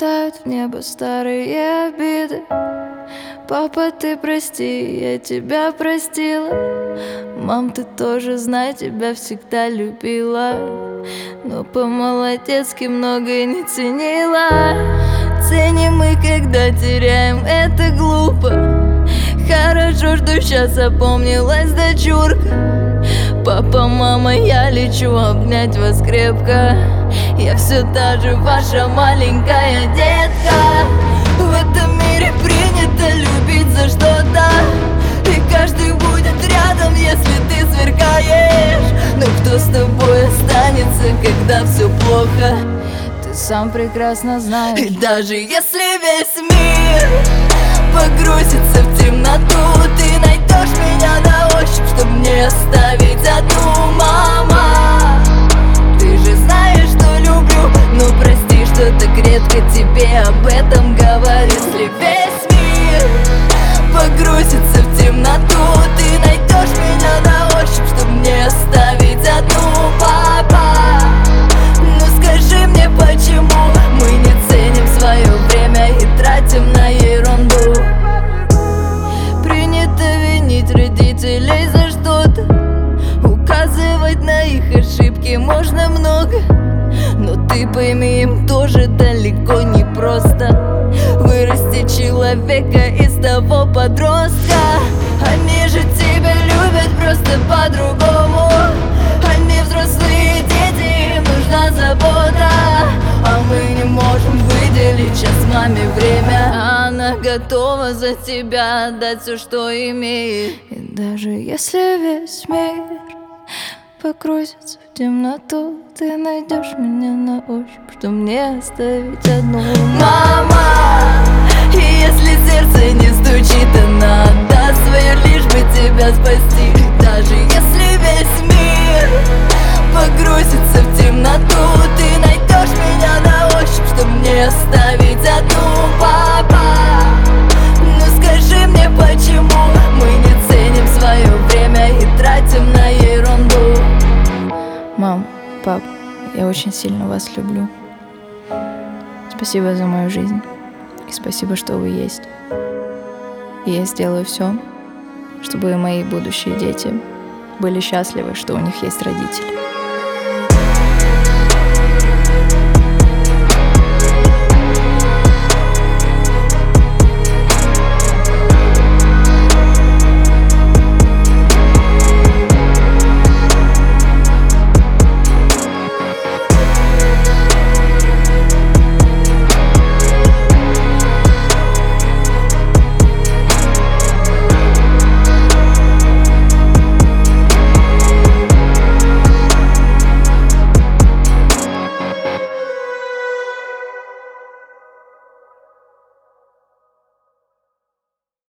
Улетают в небо старые обиды. Папа, ты прости, я тебя простила. Мам, ты тоже знай, тебя всегда любила, но по-молодецки многое не ценила. Ценим мы, когда теряем, это глупо. Хорошо, что сейчас опомнилась дочурка. Папа, мама, я лечу обнять вас крепко. Я все та же ваша маленькая детка. В этом мире принято любить за что-то, и каждый будет рядом, если ты сверкаешь. Но кто с тобой останется, когда все плохо, ты сам прекрасно знаешь. И даже если весь мир погрузится в темноту, ты найдешь меня на ощупь, чтоб не оставить одну. Мама, ты же знаешь, что люблю, но прости, что так редко тебе об этом говорю. Если весь мир погрузится в темноту, ты найдешь меня на ощупь, чтоб не оставить одну. Папа, ну скажи мне, почему мы не ценим свое время и тратим на ерунду? Принято винить родителей за что-то, указывать на их ошибки можно много, но ты пойми, им тоже далеко не просто вырастить человека из того подростка. Они же тебя любят просто по-другому. Они взрослые дети, им нужна забота, а мы не можем выделить сейчас маме время. Она готова за тебя отдать все, что имеет. И даже если весь мир погрузится в темноту, ты найдешь меня на ощупь, что мне оставить одну. Мама, и если сердце не стучит, она отдаст свое, лишь бы тебя спасти. И даже если весь мир погрузится в темноту, ты найдешь меня на ощупь, что мне оставить одну. Папа, ну скажи мне, почему мы не ценим свое время и тратим на ерунду? Мам, пап, я очень сильно вас люблю. Спасибо за мою жизнь. И спасибо, что вы есть. И я сделаю все, чтобы мои будущие дети были счастливы, что у них есть родители.